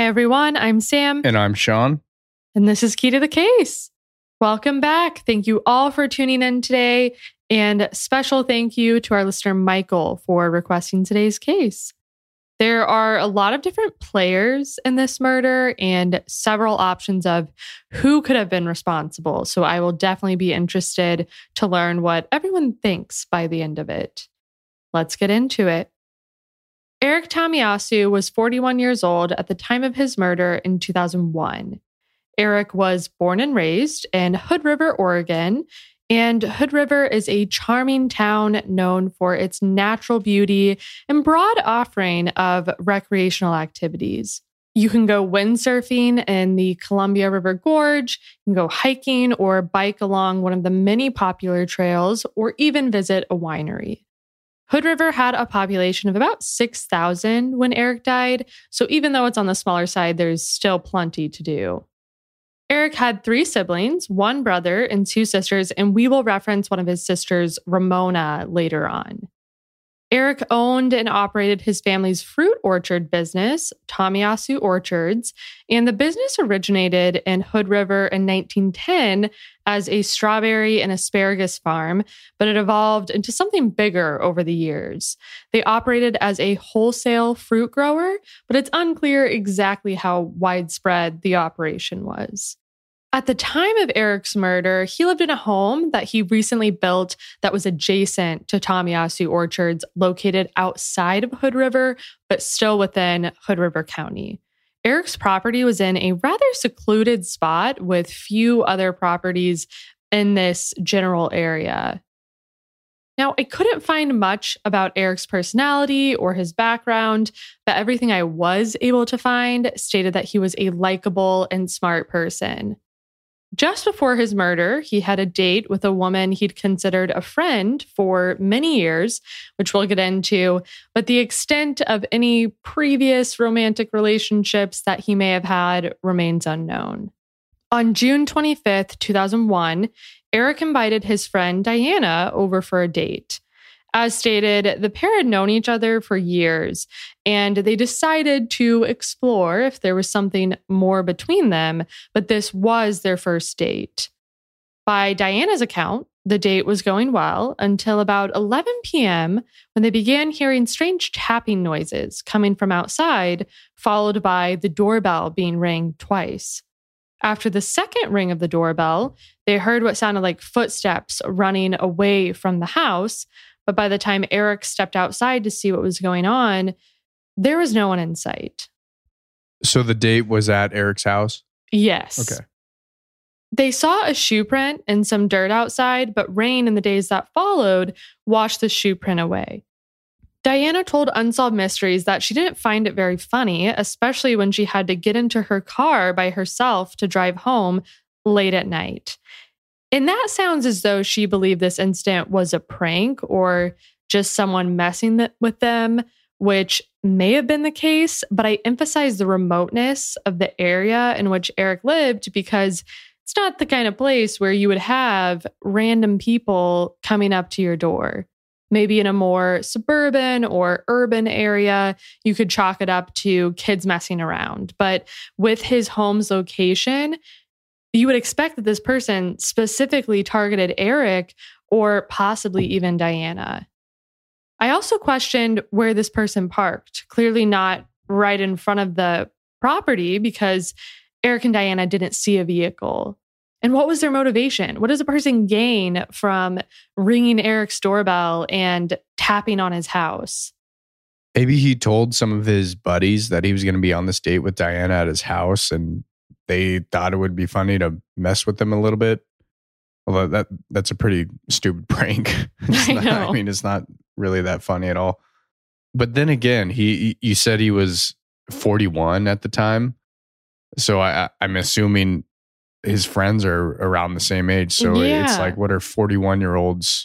everyone, I'm Sam. And I'm Sean. And this is Key to the Case. Welcome back. Thank you all for tuning in today. And special thank you to our listener, Michael, for requesting today's case. There are a lot of different players in this murder and several options of who could have been responsible. So I will definitely be interested to learn what everyone thinks by the end of it. Let's get into it. Eric Tomiyasu was 41 years old at the time of his murder in 2001. Eric was born and raised in Hood River, Oregon, and Hood River is a charming town known for its natural beauty and broad offering of recreational activities. You can go windsurfing in the Columbia River Gorge, you can go hiking or bike along one of the many popular trails, or even visit a winery. Hood River had a population of about 6,000 when Eric died, so even though it's on the smaller side, there's still plenty to do. Eric had 3 siblings, 1 brother and 2 sisters, and we will reference one of his sisters, Ramona, later on. Eric owned and operated his family's fruit orchard business, Tomiyasu Orchards, and the business originated in Hood River in 1910 as a strawberry and asparagus farm, but it evolved into something bigger over the years. They operated as a wholesale fruit grower, but it's unclear exactly how widespread the operation was. At the time of Eric's murder, he lived in a home that he recently built that was adjacent to Tomiyasu Orchards, located outside of Hood River, but still within Hood River County. Eric's property was in a rather secluded spot with few other properties in this general area. Now, I couldn't find much about Eric's personality or his background, but everything I was able to find stated that he was a likable and smart person. Just before his murder, he had a date with a woman he'd considered a friend for many years, which we'll get into, but the extent of any previous romantic relationships that he may have had remains unknown. On June 25th, 2001, Eric invited his friend Diana over for a date. As stated, the pair had known each other for years, and they decided to explore if there was something more between them, but this was their first date. By Diana's account, the date was going well until about 11 p.m. when they began hearing strange tapping noises coming from outside, followed by the doorbell being rang twice. After the second ring of the doorbell, they heard what sounded like footsteps running away from the house. But by the time Eric stepped outside to see what was going on, there was no one in sight. So the date was at Eric's house? Yes. Okay. They saw a shoe print and some dirt outside, but rain in the days that followed washed the shoe print away. Diana told Unsolved Mysteries that she didn't find it very funny, especially when she had to get into her car by herself to drive home late at night. And that sounds as though she believed this incident was a prank or just someone messing with them, which may have been the case, but I emphasize the remoteness of the area in which Eric lived because it's not the kind of place where you would have random people coming up to your door. Maybe in a more suburban or urban area, you could chalk it up to kids messing around. But with his home's location, you would expect that this person specifically targeted Eric or possibly even Diana. I also questioned where this person parked, clearly not right in front of the property because Eric and Diana didn't see a vehicle. And what was their motivation? What does a person gain from ringing Eric's doorbell and tapping on his house? Maybe he told some of his buddies that he was going to be on this date with Diana at his house and they thought it would be funny to mess with them a little bit. Although that's a pretty stupid prank. I mean, it's not really that funny at all. But then again, you said he was 41 at the time. So I'm assuming his friends are around the same age. So It's like, what are 41-year-olds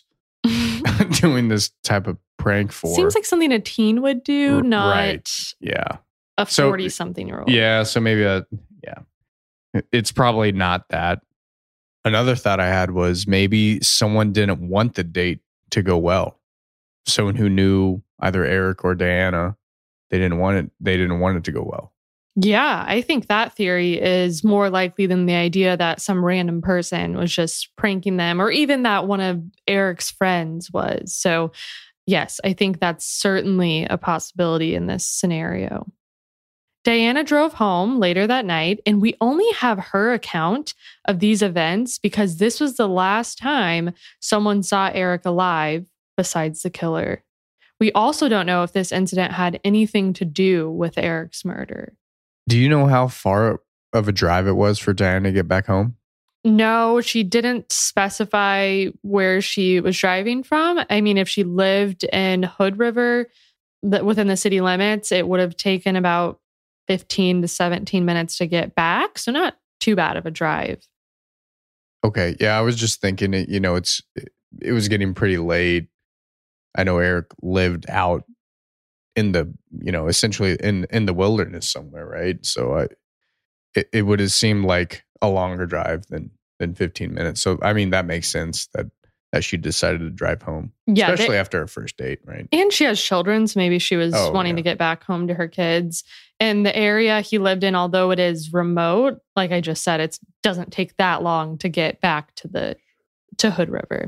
doing this type of prank for? Seems like something a teen would do, not right. Yeah. a 40-something-year-old. Yeah, so maybe it's probably not that. Another thought I had was maybe someone didn't want the date to go well. Someone who knew either Eric or Diana, they didn't want it to go well. Yeah, I think that theory is more likely than the idea that some random person was just pranking them, or even that one of Eric's friends was. So, yes, I think that's certainly a possibility in this scenario. Diana drove home later that night, and we only have her account of these events because this was the last time someone saw Eric alive besides the killer. We also don't know if this incident had anything to do with Eric's murder. Do you know how far of a drive it was for Diana to get back home? No, she didn't specify where she was driving from. I mean, if she lived in Hood River, within the city limits, it would have taken about 15 to 17 minutes to get back. So not too bad of a drive. Okay. Yeah, I was just thinking, it was getting pretty late. I know Eric lived out in the, essentially in the wilderness somewhere, right? So it would have seemed like a longer drive than 15 minutes. So, I mean, that makes sense that she decided to drive home, especially after her first date, right? And she has children, so maybe she was wanting to get back home to her kids. And the area he lived in, although it is remote, like I just said, it doesn't take that long to get back to Hood River.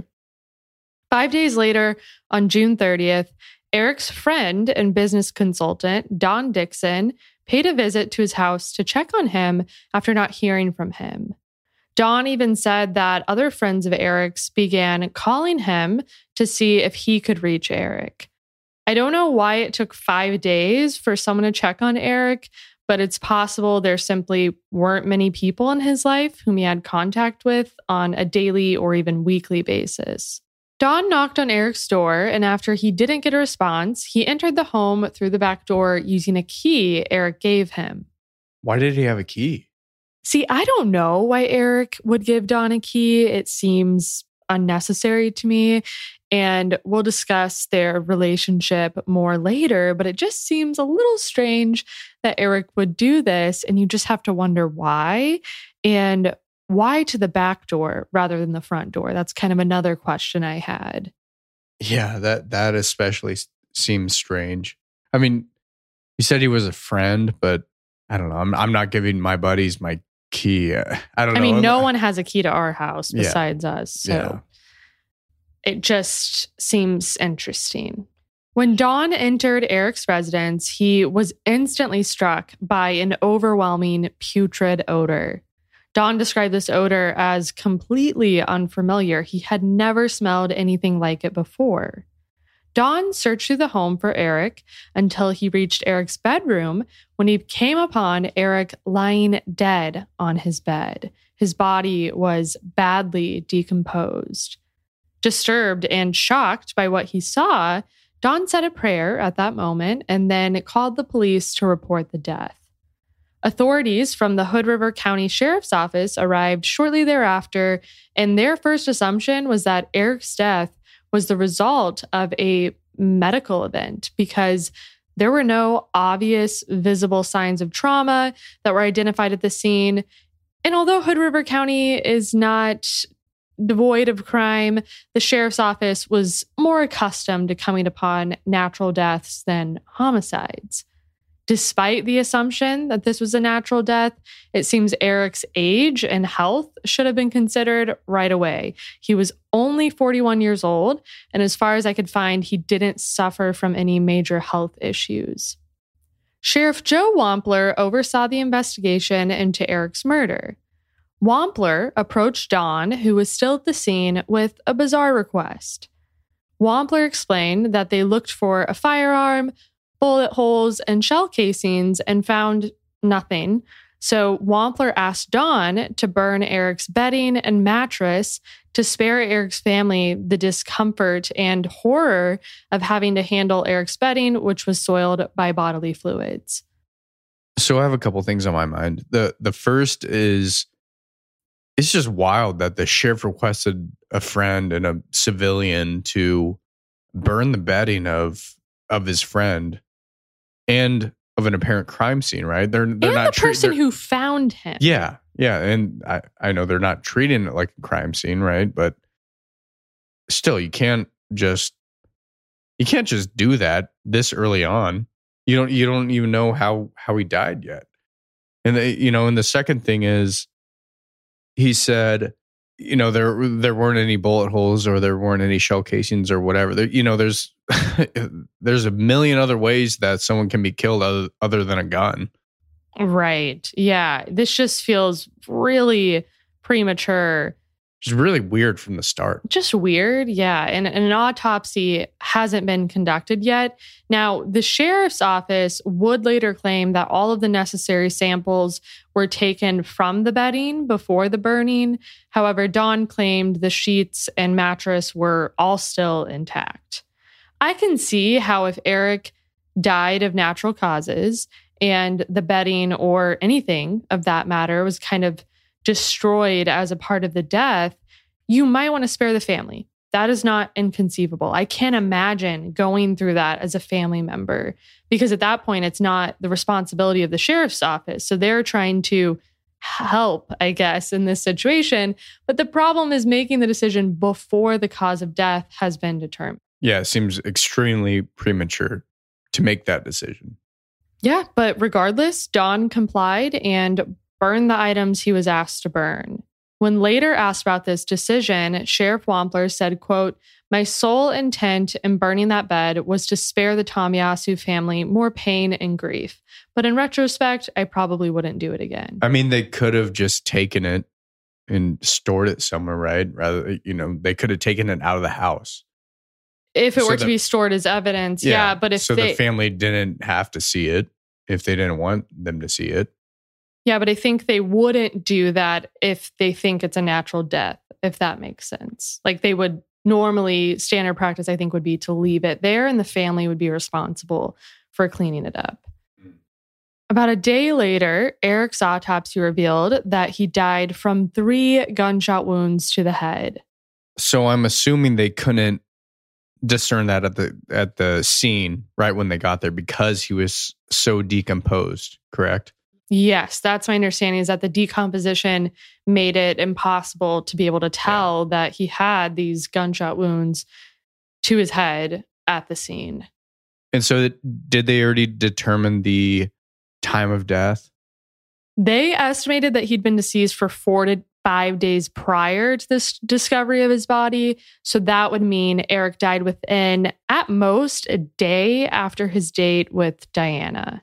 5 days later, on June 30th, Eric's friend and business consultant, Don Dixon, paid a visit to his house to check on him after not hearing from him. Don even said that other friends of Eric's began calling him to see if he could reach Eric. I don't know why it took 5 days for someone to check on Eric, but it's possible there simply weren't many people in his life whom he had contact with on a daily or even weekly basis. Don knocked on Eric's door, and after he didn't get a response, he entered the home through the back door using a key Eric gave him. Why did he have a key? See, I don't know why Eric would give Don a key. It seems unnecessary to me, and we'll discuss their relationship more later, but it just seems a little strange that Eric would do this, and you just have to wonder why. And why to the back door rather than the front door? That's kind of another question I had. Yeah, that especially seems strange. I mean, you said he was a friend, but I don't know. I'm not giving my buddies my key. I don't know. I mean, no one has a key to our house besides us. So it just seems interesting. When Don entered Eric's residence, he was instantly struck by an overwhelming putrid odor. Don described this odor as completely unfamiliar. He had never smelled anything like it before. Don searched through the home for Eric until he reached Eric's bedroom when he came upon Eric lying dead on his bed. His body was badly decomposed. Disturbed and shocked by what he saw, Don said a prayer at that moment and then called the police to report the death. Authorities from the Hood River County Sheriff's Office arrived shortly thereafter, and their first assumption was that Eric's death was the result of a medical event because there were no obvious visible signs of trauma that were identified at the scene. And although Hood River County is not devoid of crime, the sheriff's office was more accustomed to coming upon natural deaths than homicides. Despite the assumption that this was a natural death, it seems Eric's age and health should have been considered right away. He was only 41 years old, and as far as I could find, he didn't suffer from any major health issues. Sheriff Joe Wampler oversaw the investigation into Eric's murder. Wampler approached Don, who was still at the scene, with a bizarre request. Wampler explained that they looked for a firearm, bullet holes, and shell casings and found nothing. So Wampler asked Don to burn Eric's bedding and mattress to spare Eric's family the discomfort and horror of having to handle Eric's bedding, which was soiled by bodily fluids. So I have a couple things on my mind. The first is, it's just wild that the sheriff requested a friend and a civilian to burn the bedding of his friend and of an apparent crime scene, right? They're not the person who found him. Yeah, and I know they're not treating it like a crime scene, right? But still, you can't just do that this early on. You don't even know how he died yet. And and the second thing is, he said, there weren't any bullet holes or there weren't any shell casings or whatever. There's there's a million other ways that someone can be killed other than a gun. Right. Yeah. This just feels really premature. It's really weird from the start. Just weird. Yeah. And an autopsy hasn't been conducted yet. Now, the sheriff's office would later claim that all of the necessary samples were taken from the bedding before the burning. However, Dawn claimed the sheets and mattress were all still intact. I can see how if Eric died of natural causes and the bedding or anything of that matter was kind of destroyed as a part of the death, you might want to spare the family. That is not inconceivable. I can't imagine going through that as a family member, because at that point, it's not the responsibility of the sheriff's office. So they're trying to help, I guess, in this situation. But the problem is making the decision before the cause of death has been determined. Yeah, it seems extremely premature to make that decision. Yeah, but regardless, Don complied and burned the items he was asked to burn. When later asked about this decision, Sheriff Wampler said, quote, "My sole intent in burning that bed was to spare the Tomiyasu family more pain and grief. But in retrospect, I probably wouldn't do it again." I mean, they could have just taken it and stored it somewhere, right? Rather, they could have taken it out of the house. If it were to be stored as evidence, yeah. But if the family didn't have to see it, if they didn't want them to see it. Yeah, but I think they wouldn't do that if they think it's a natural death, if that makes sense. Like they would normally, standard practice, I think, would be to leave it there and the family would be responsible for cleaning it up. About a day later, Eric's autopsy revealed that he died from 3 gunshot wounds to the head. So I'm assuming they couldn't discern that at the scene right when they got there because he was so decomposed, correct? Yes, that's my understanding, is that the decomposition made it impossible to be able to tell that he had these gunshot wounds to his head at the scene. And so did they already determine the time of death? They estimated that he'd been deceased for 4 to 5 days prior to this discovery of his body. So that would mean Eric died within, at most, a day after his date with Diana.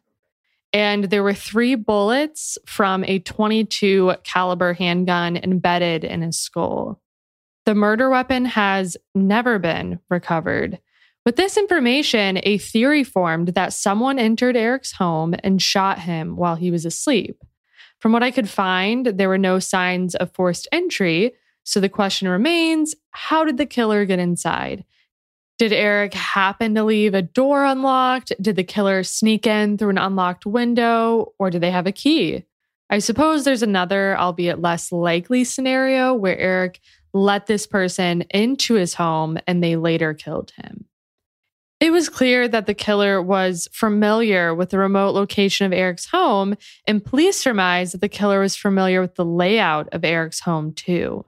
And there were 3 bullets from a .22 caliber handgun embedded in his skull. The murder weapon has never been recovered. With this information, a theory formed that someone entered Eric's home and shot him while he was asleep. From what I could find, there were no signs of forced entry. So the question remains, how did the killer get inside? Did Eric happen to leave a door unlocked? Did the killer sneak in through an unlocked window? Or did they have a key? I suppose there's another, albeit less likely scenario where Eric let this person into his home and they later killed him. It was clear that the killer was familiar with the remote location of Eric's home, and police surmised that the killer was familiar with the layout of Eric's home too.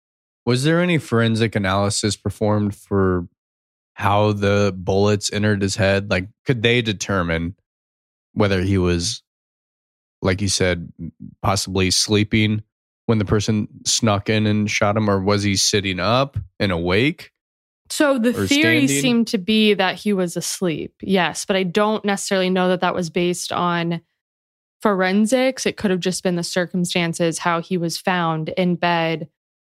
Was there any forensic analysis performed for how the bullets entered his head? Like, could they determine whether he was, like you said, possibly sleeping when the person snuck in and shot him, or was he sitting up and awake? So the theory standing? seemed to be that he was asleep, yes, but I don't necessarily know that that was based on forensics. It could have just been the circumstances, how he was found in bed,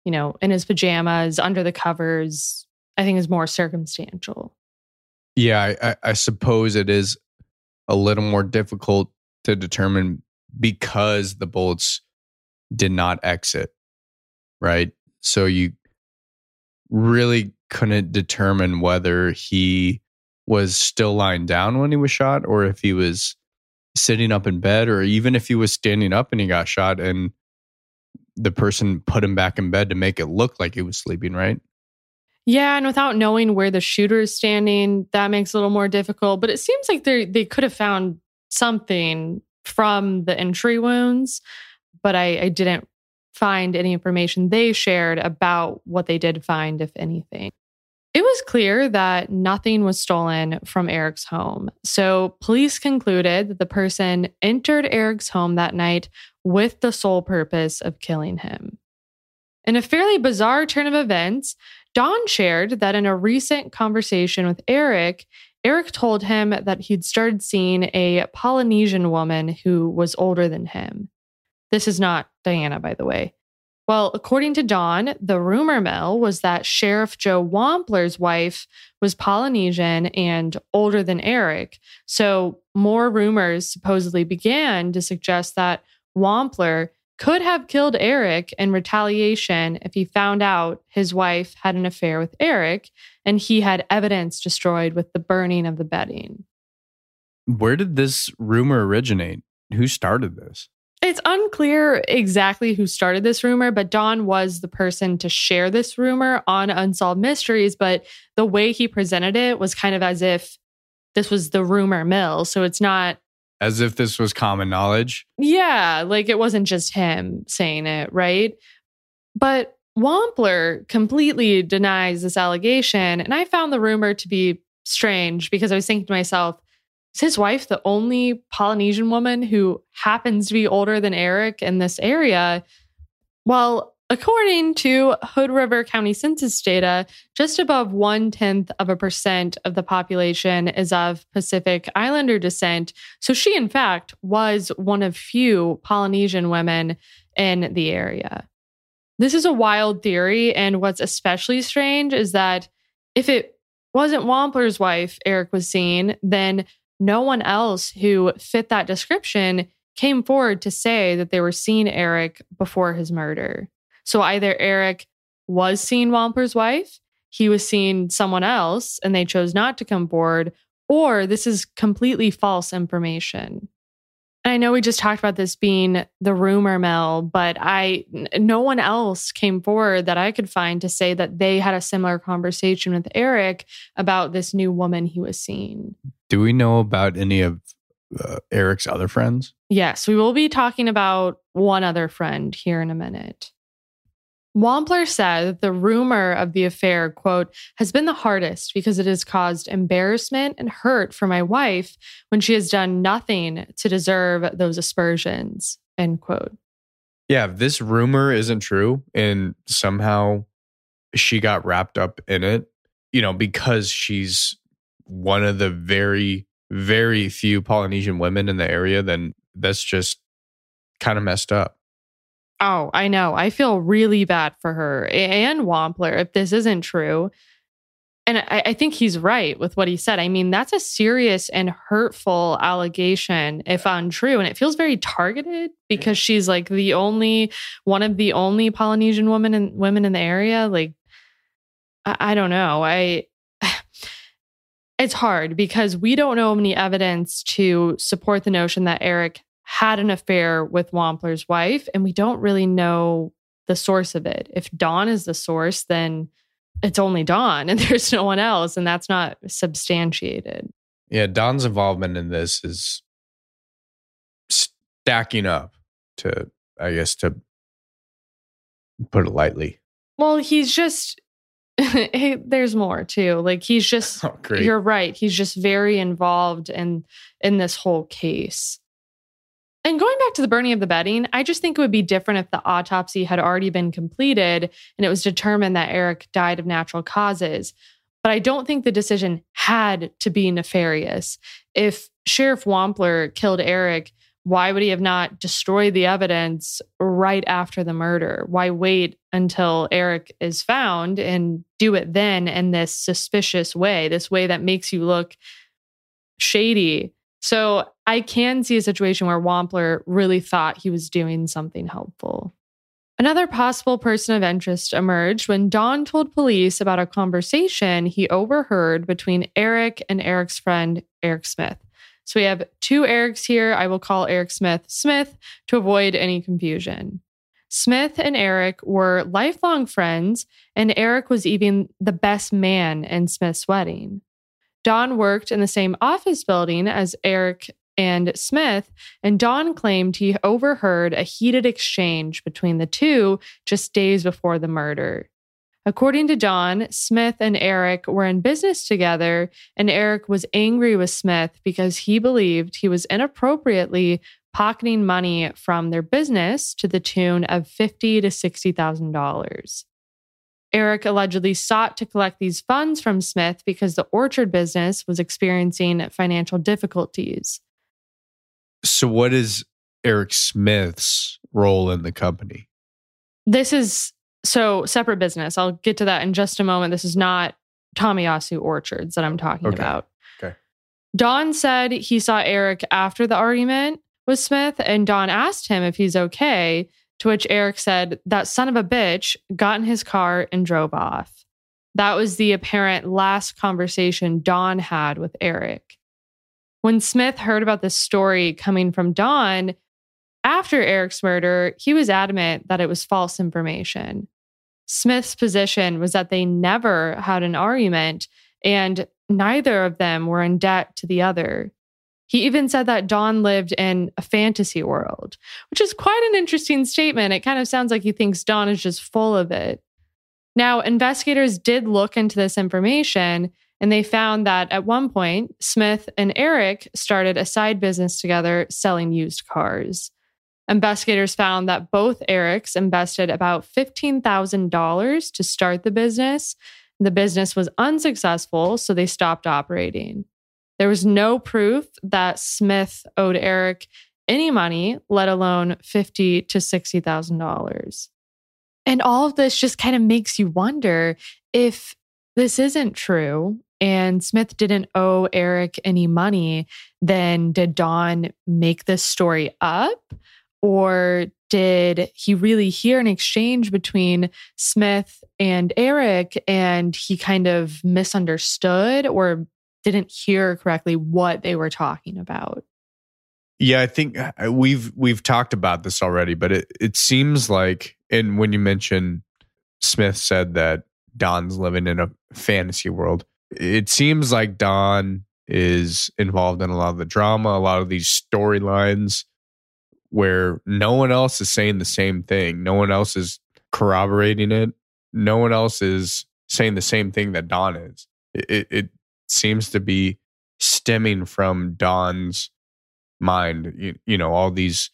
in his pajamas, under the covers. I think is more circumstantial. Yeah, I suppose it is a little more difficult to determine because the bullets did not exit, right? So you really couldn't determine whether he was still lying down when he was shot or if he was sitting up in bed, or even if he was standing up and he got shot and the person put him back in bed to make it look like he was sleeping, right? Yeah, and without knowing where the shooter is standing, that makes it a little more difficult. But it seems like they could have found something from the entry wounds, but I didn't find any information they shared about what they did find, if anything. It was clear that nothing was stolen from Eric's home. So police concluded that the person entered Eric's home that night with the sole purpose of killing him. In a fairly bizarre turn of events, Don shared that in a recent conversation with Eric, Eric told him that he'd started seeing a Polynesian woman who was older than him. This is not Diana, by the way. Well, according to Don, the rumor mill was that Sheriff Joe Wampler's wife was Polynesian and older than Eric. So more rumors supposedly began to suggest that Wampler could have killed Eric in retaliation if he found out his wife had an affair with Eric and he had evidence destroyed with the burning of the bedding. Where did this rumor originate? Who started this? It's unclear exactly who started this rumor, but Don was the person to share this rumor on Unsolved Mysteries, but the way he presented it was kind of as if this was the rumor mill. So it's not... As if this was common knowledge? Yeah, like it wasn't just him saying it, right? But Wampler completely denies this allegation, and I found the rumor to be strange because I was thinking to myself, is his wife the only Polynesian woman who happens to be older than Eric in this area? Well, according to Hood River County Census data, just above 0.1% of the population is of Pacific Islander descent. So she, in fact, was one of few Polynesian women in the area. This is a wild theory, and what's especially strange is that if it wasn't Wampler's wife Eric was seeing, then no one else who fit that description came forward to say that they were seeing Eric before his murder. So either Eric was seeing Wampler's wife, he was seeing someone else, and they chose not to come forward, or this is completely false information. And I know we just talked about this being the rumor mill, but no one else came forward that I could find to say that they had a similar conversation with Eric about this new woman he was seeing. Do we know about any of Eric's other friends? Yes, we will be talking about one other friend here in a minute. Wampler said that the rumor of the affair, quote, has been the hardest because it has caused embarrassment and hurt for my wife when she has done nothing to deserve those aspersions, end quote. Yeah, if this rumor isn't true and somehow she got wrapped up in it, because she's one of the very, very few Polynesian women in the area, then that's just kind of messed up. Oh, I know. I feel really bad for her and Wampler if this isn't true. And I think he's right with what he said. I mean, that's a serious and hurtful allegation if untrue. And it feels very targeted because she's like one of the only Polynesian women in the area. Like, I don't know. It's hard because we don't know any evidence to support the notion that Eric had an affair with Wampler's wife, and we don't really know the source of it. If Don is the source, then it's only Don and there's no one else, and that's not substantiated. Yeah, Don's involvement in this is stacking up to put it lightly. Well, he's just, hey, there's more too. Like he's just, You're right. He's just very involved in this whole case. And going back to the burning of the bedding, I just think it would be different if the autopsy had already been completed and it was determined that Eric died of natural causes. But I don't think the decision had to be nefarious. If Sheriff Wampler killed Eric, why would he have not destroyed the evidence right after the murder? Why wait until Eric is found and do it then in this suspicious way, this way that makes you look shady? So I can see a situation where Wampler really thought he was doing something helpful. Another possible person of interest emerged when Don told police about a conversation he overheard between Eric and Eric's friend, Eric Smith. So we have two Erics here. I will call Eric Smith to avoid any confusion. Smith and Eric were lifelong friends, and Eric was even the best man in Smith's wedding. Don worked in the same office building as Eric and Smith, and Don claimed he overheard a heated exchange between the two just days before the murder. According to Don, Smith and Eric were in business together, and Eric was angry with Smith because he believed he was inappropriately pocketing money from their business to the tune of $50,000 to $60,000. Eric allegedly sought to collect these funds from Smith because the orchard business was experiencing financial difficulties. So what is Eric Smith's role in the company? This is separate business. I'll get to that in just a moment. This is not Tomiyasu Orchards that I'm talking about. Okay. Don said he saw Eric after the argument with Smith, and Don asked him if he's okay, to which Eric said, "That son of a bitch," got in his car and drove off. That was the apparent last conversation Don had with Eric. When Smith heard about this story coming from Don after Eric's murder, he was adamant that it was false information. Smith's position was that they never had an argument and neither of them were in debt to the other. He even said that Don lived in a fantasy world, which is quite an interesting statement. It kind of sounds like he thinks Don is just full of it. Now, investigators did look into this information, and they found that at one point, Smith and Eric started a side business together selling used cars. Investigators found that both Erics invested about $15,000 to start the business. The business was unsuccessful, so they stopped operating. There was no proof that Smith owed Eric any money, let alone $50,000 to $60,000. And all of this just kind of makes you wonder if this isn't true and Smith didn't owe Eric any money, then did Don make this story up? Or did he really hear an exchange between Smith and Eric and he kind of misunderstood or didn't hear correctly what they were talking about? Yeah, I think we've talked about this already, but it seems like, and when you mention Smith said that Don's living in a fantasy world, it seems like Don is involved in a lot of the drama, a lot of these storylines where no one else is saying the same thing. No one else is corroborating it. No one else is saying the same thing that Don is. It seems to be stemming from Don's mind, you know, all these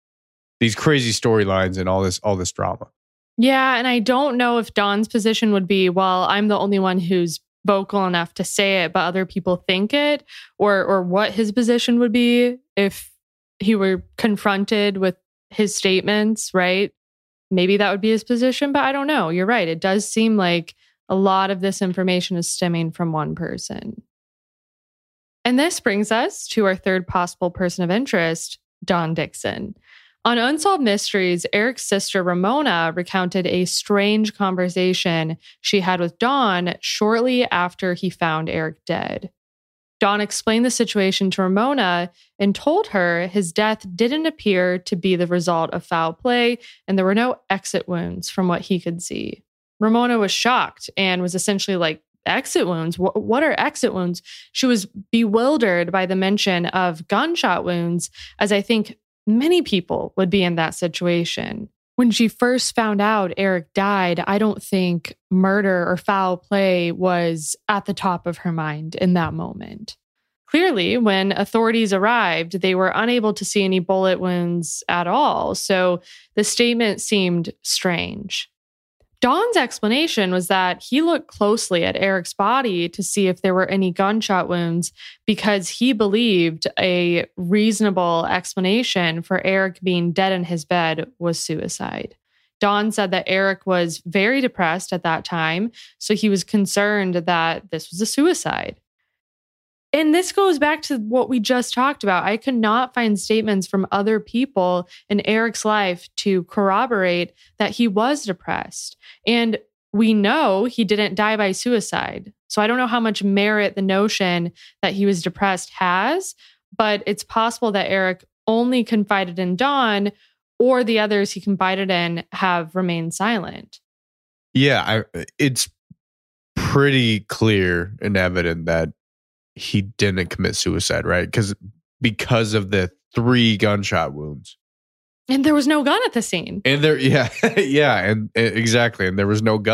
crazy storylines and all this drama. Yeah, and I don't know if Don's position would be, well, I'm the only one who's vocal enough to say it, but other people think it, or what his position would be if he were confronted with his statements, right? Maybe that would be his position, but I don't know. You're right. It does seem like a lot of this information is stemming from one person. And this brings us to our third possible person of interest, Don Dixon. On Unsolved Mysteries, Eric's sister Ramona recounted a strange conversation she had with Don shortly after he found Eric dead. Don explained the situation to Ramona and told her his death didn't appear to be the result of foul play and there were no exit wounds from what he could see. Ramona was shocked and was essentially like, exit wounds? What are exit wounds? She was bewildered by the mention of gunshot wounds, as I think many people would be in that situation. When she first found out Eric died, I don't think murder or foul play was at the top of her mind in that moment. Clearly, when authorities arrived, they were unable to see any bullet wounds at all, so the statement seemed strange. Don's explanation was that he looked closely at Eric's body to see if there were any gunshot wounds because he believed a reasonable explanation for Eric being dead in his bed was suicide. Don said that Eric was very depressed at that time, so he was concerned that this was a suicide. And this goes back to what we just talked about. I could not find statements from other people in Eric's life to corroborate that he was depressed. And we know he didn't die by suicide. So I don't know how much merit the notion that he was depressed has, but it's possible that Eric only confided in Don or the others he confided in have remained silent. Yeah, it's pretty clear and evident that he didn't commit suicide, right? Because of the 3 gunshot wounds. And there was no gun at the scene. And there, yeah, yeah, and exactly. And there was no gun.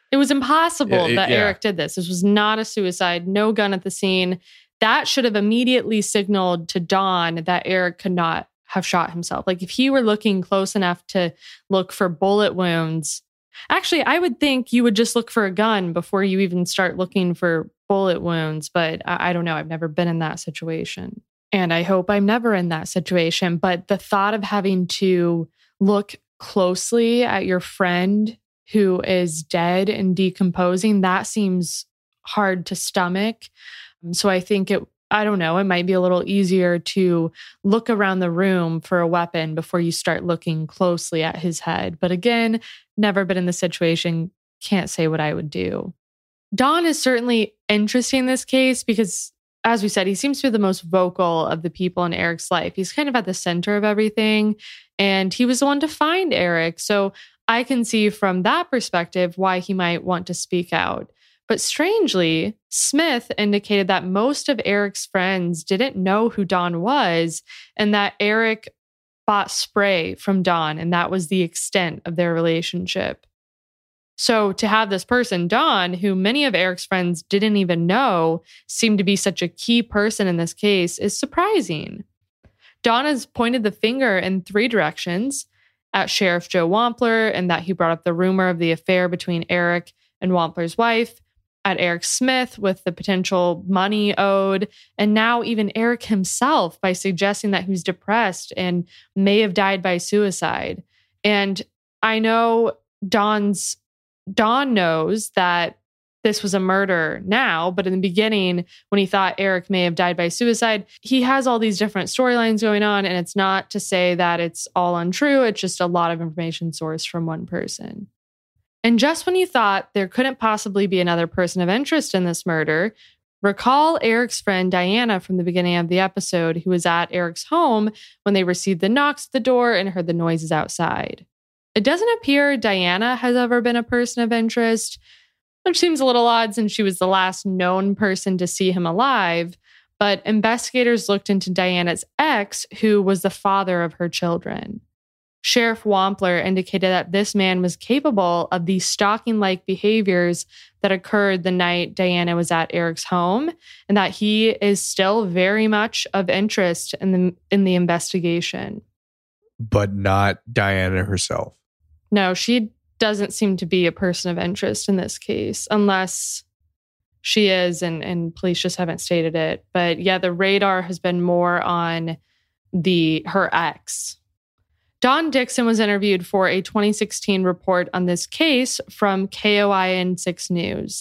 It was impossible that yeah. Eric did this. This was not a suicide, no gun at the scene. That should have immediately signaled to Dawn that Eric could not have shot himself. Like if he were looking close enough to look for bullet wounds, actually, I would think you would just look for a gun before you even start looking for bullet wounds. But I don't know. I've never been in that situation. And I hope I'm never in that situation. But the thought of having to look closely at your friend who is dead and decomposing, that seems hard to stomach. So I think I don't know, it might be a little easier to look around the room for a weapon before you start looking closely at his head. But again, never been in the situation, can't say what I would do. Dawn is certainly interesting in this case because, as we said, he seems to be the most vocal of the people in Eric's life. He's kind of at the center of everything, and he was the one to find Eric. So I can see from that perspective why he might want to speak out. But strangely, Smith indicated that most of Eric's friends didn't know who Dawn was and that Eric bought spray from Dawn, and that was the extent of their relationship. So to have this person, Dawn, who many of Eric's friends didn't even know, seemed to be such a key person in this case is surprising. Dawn has pointed the finger in 3 directions at Sheriff Joe Wampler and that he brought up the rumor of the affair between Eric and Wampler's wife, at Eric Smith with the potential money owed, and now even Eric himself by suggesting that he was depressed and may have died by suicide. And I know Dawn knows that this was a murder now, but in the beginning, when he thought Eric may have died by suicide, he has all these different storylines going on, and it's not to say that it's all untrue. It's just a lot of information sourced from one person. And just when you thought there couldn't possibly be another person of interest in this murder, recall Eric's friend Diana from the beginning of the episode, who was at Eric's home when they received the knocks at the door and heard the noises outside. It doesn't appear Diana has ever been a person of interest, which seems a little odd since she was the last known person to see him alive, but investigators looked into Diana's ex, who was the father of her children. Sheriff Wampler indicated that this man was capable of the stalking-like behaviors that occurred the night Diana was at Eric's home, and that he is still very much of interest in the investigation. But not Diana herself. No, she doesn't seem to be a person of interest in this case, unless she is, and police just haven't stated it. But yeah, the radar has been more on her ex. Dawn Dixon was interviewed for a 2016 report on this case from KOIN 6 News.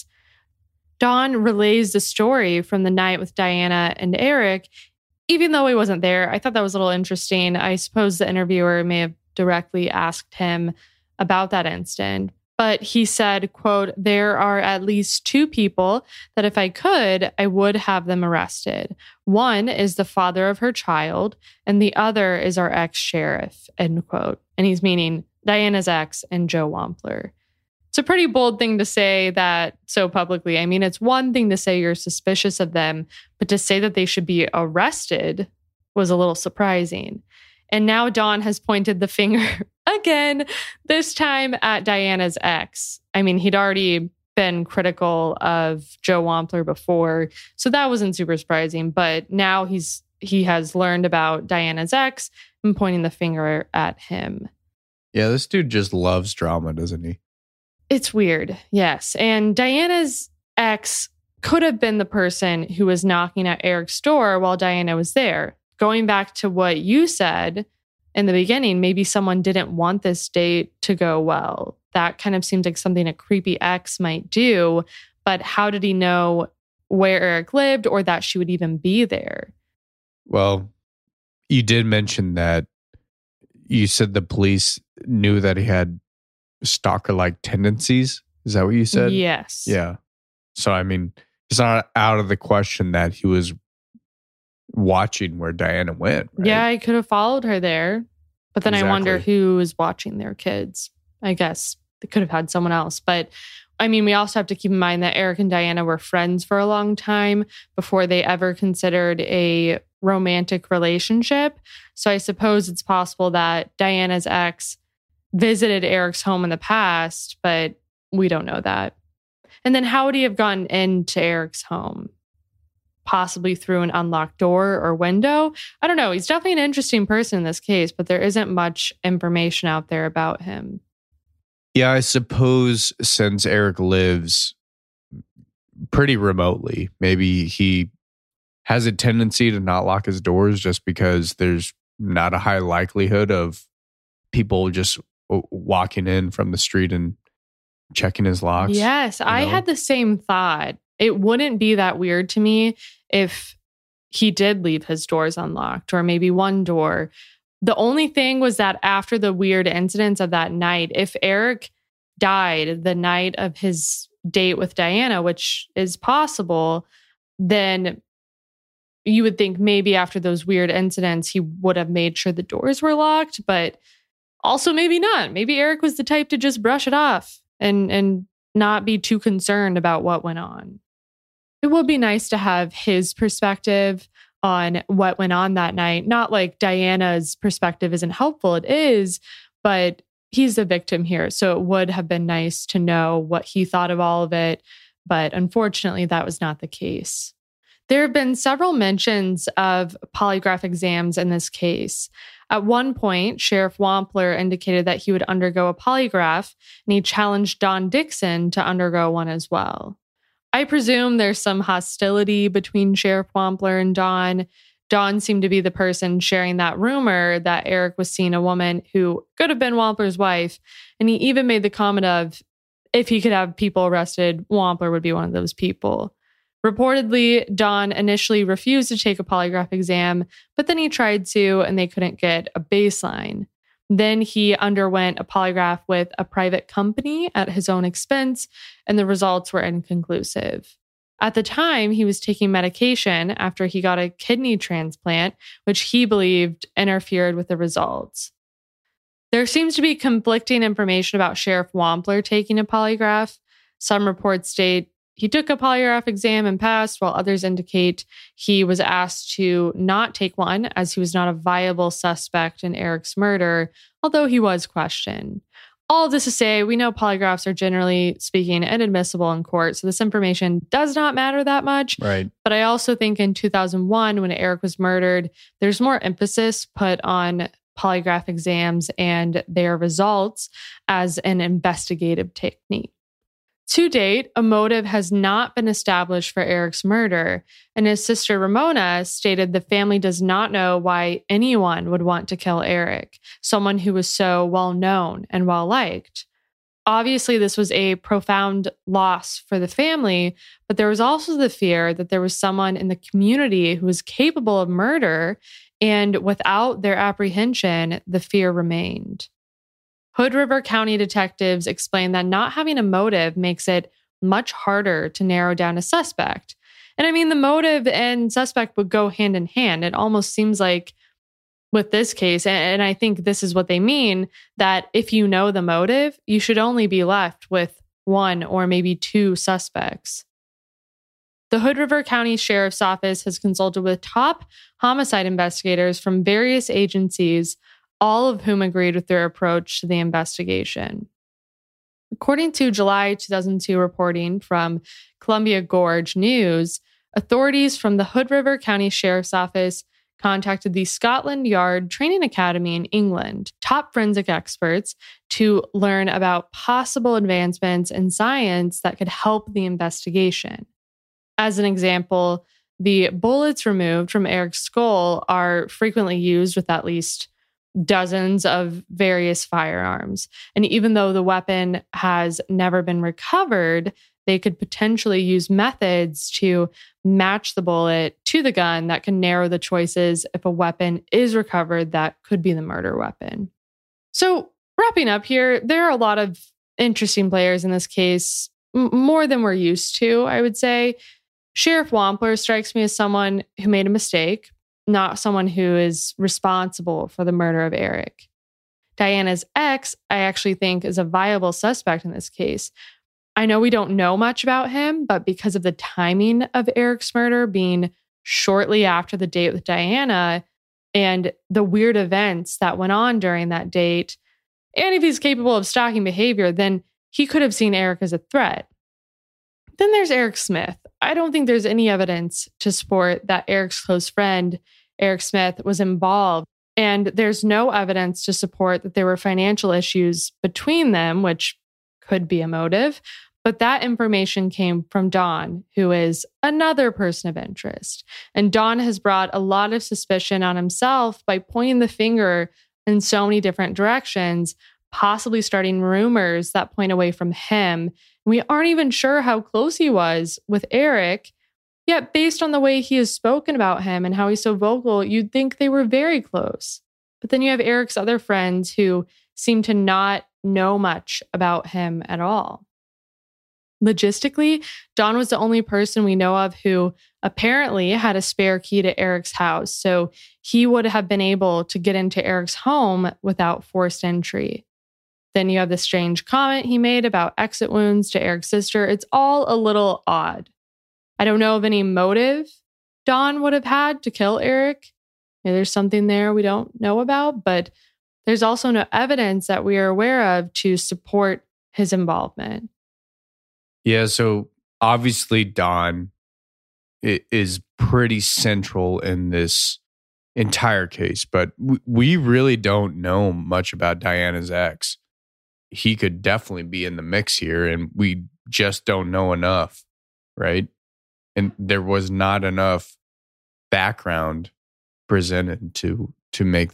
Dawn relays the story from the night with Diana and Eric, even though he wasn't there. I thought that was a little interesting. I suppose the interviewer may have directly asked him about that incident. But he said, quote, "There are at least 2 people that if I could, I would have them arrested. One is the father of her child, and the other is our ex-sheriff," end quote. And he's meaning Diana's ex and Joe Wampler. It's a pretty bold thing to say that so publicly. I mean, it's one thing to say you're suspicious of them, but to say that they should be arrested was a little surprising. And now Dawn has pointed the finger again, this time at Diana's ex. I mean, he'd already been critical of Joe Wampler before, so that wasn't super surprising. But now he has learned about Diana's ex and pointing the finger at him. Yeah, this dude just loves drama, doesn't he? It's weird, yes. And Diana's ex could have been the person who was knocking at Eric's door while Diana was there. Going back to what you said in the beginning, maybe someone didn't want this date to go well. That kind of seems like something a creepy ex might do. But how did he know where Eric lived or that she would even be there? Well, you did mention that you said the police knew that he had stalker-like tendencies. Is that what you said? Yes. Yeah. So, I mean, it's not out of the question that he was watching where Diana went, right? Yeah, I could have followed her there. But then Exactly. I wonder who is watching their kids. I guess they could have had someone else. But I mean, we also have to keep in mind that Eric and Diana were friends for a long time before they ever considered a romantic relationship. So I suppose it's possible that Diana's ex visited Eric's home in the past, but we don't know that. And then how would he have gone into Eric's home? Possibly through an unlocked door or window? I don't know. He's definitely an interesting person in this case, but there isn't much information out there about him. Yeah, I suppose since Eric lives pretty remotely, maybe he has a tendency to not lock his doors just because there's not a high likelihood of people just walking in from the street and checking his locks. Yes, I had the same thought. It wouldn't be that weird to me if he did leave his doors unlocked, or maybe one door. The only thing was that after the weird incidents of that night, if Eric died the night of his date with Diana, which is possible, then you would think maybe after those weird incidents, he would have made sure the doors were locked, but also maybe not. Maybe Eric was the type to just brush it off and not be too concerned about what went on. It would be nice to have his perspective on what went on that night. Not like Diana's perspective isn't helpful. It is, but he's the victim here. So it would have been nice to know what he thought of all of it. But unfortunately, that was not the case. There have been several mentions of polygraph exams in this case. At one point, Sheriff Wampler indicated that he would undergo a polygraph, and he challenged Don Dixon to undergo one as well. I presume there's some hostility between Sheriff Wampler and Don. Don seemed to be the person sharing that rumor that Eric was seeing a woman who could have been Wampler's wife, and he even made the comment of, if he could have people arrested, Wampler would be one of those people. Reportedly, Don initially refused to take a polygraph exam, but then he tried to, and they couldn't get a baseline. Then he underwent a polygraph with a private company at his own expense, and the results were inconclusive. At the time, he was taking medication after he got a kidney transplant, which he believed interfered with the results. There seems to be conflicting information about Sheriff Wampler taking a polygraph. Some reports state he took a polygraph exam and passed, while others indicate he was asked to not take one as he was not a viable suspect in Eric's murder, although he was questioned. All of this to say, we know polygraphs are generally speaking inadmissible in court, so this information does not matter that much. Right. But I also think in 2001, when Eric was murdered, there's more emphasis put on polygraph exams and their results as an investigative technique. To date, a motive has not been established for Eric's murder, and his sister Ramona stated the family does not know why anyone would want to kill Eric, someone who was so well known and well liked. Obviously, this was a profound loss for the family, but there was also the fear that there was someone in the community who was capable of murder, and without their apprehension, the fear remained. Hood River County detectives explained that not having a motive makes it much harder to narrow down a suspect. And I mean, the motive and suspect would go hand in hand. It almost seems like with this case, and I think this is what they mean, that if you know the motive, you should only be left with one or maybe two suspects. The Hood River County Sheriff's Office has consulted with top homicide investigators from various agencies, all of whom agreed with their approach to the investigation. According to July 2002 reporting from Columbia Gorge News, authorities from the Hood River County Sheriff's Office contacted the Scotland Yard Training Academy in England, top forensic experts, to learn about possible advancements in science that could help the investigation. As an example, the bullets removed from Eric's skull are frequently used with at least dozens of various firearms. And even though the weapon has never been recovered, they could potentially use methods to match the bullet to the gun that can narrow the choices if a weapon is recovered that could be the murder weapon. So wrapping up here, there are a lot of interesting players in this case, more than we're used to, I would say. Sheriff Wampler strikes me as someone who made a mistake, not someone who is responsible for the murder of Eric. Diana's ex, I actually think, is a viable suspect in this case. I know we don't know much about him, but because of the timing of Eric's murder being shortly after the date with Diana and the weird events that went on during that date, and if he's capable of stalking behavior, then he could have seen Eric as a threat. Then there's Eric Smith. I don't think there's any evidence to support that Eric's close friend, Eric Smith, was involved. And there's no evidence to support that there were financial issues between them, which could be a motive. But that information came from Don, who is another person of interest. And Don has brought a lot of suspicion on himself by pointing the finger in so many different directions, possibly starting rumors that point away from him. We aren't even sure how close he was with Eric, yet based on the way he has spoken about him and how he's so vocal, you'd think they were very close. But then you have Eric's other friends who seem to not know much about him at all. Logistically, Don was the only person we know of who apparently had a spare key to Eric's house, so he would have been able to get into Eric's home without forced entry. Then you have the strange comment he made about exit wounds to Eric's sister. It's all a little odd. I don't know of any motive Don would have had to kill Eric. Maybe there's something there we don't know about, but there's also no evidence that we are aware of to support his involvement. Yeah, so obviously Don is pretty central in this entire case, but we really don't know much about Diana's ex. He could definitely be in the mix here, and we just don't know enough, right? And there was not enough background presented to make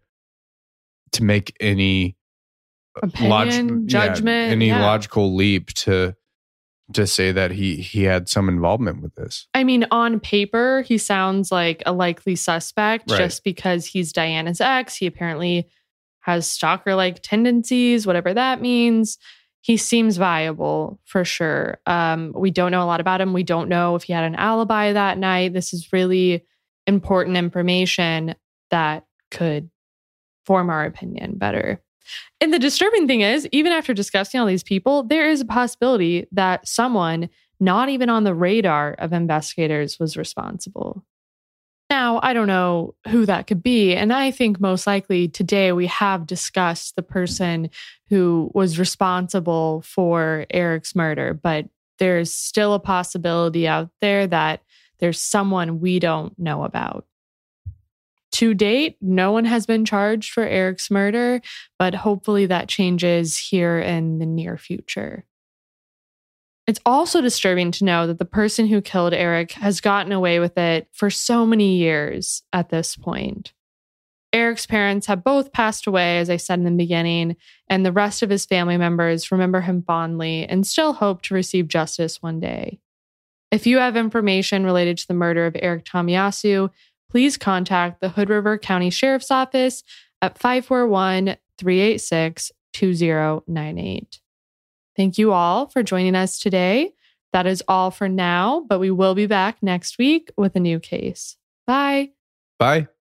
any opinion, judgment, any logical leap to say that he had some involvement with this. I mean, on paper, he sounds like a likely suspect, right, just because he's Diana's ex. He apparently has stalker-like tendencies, whatever that means. He seems viable for sure. We don't know a lot about him. We don't know if he had an alibi that night. This is really important information that could form our opinion better. And the disturbing thing is, even after discussing all these people, there is a possibility that someone not even on the radar of investigators was responsible. Now, I don't know who that could be. And I think most likely today we have discussed the person who was responsible for Eric's murder, but there's still a possibility out there that there's someone we don't know about. To date, no one has been charged for Eric's murder, but hopefully that changes here in the near future. It's also disturbing to know that the person who killed Eric has gotten away with it for so many years at this point. Eric's parents have both passed away, as I said in the beginning, and the rest of his family members remember him fondly and still hope to receive justice one day. If you have information related to the murder of Eric Tomiyasu, please contact the Hood River County Sheriff's Office at 541-386-2098. Thank you all for joining us today. That is all for now, but we will be back next week with a new case. Bye. Bye.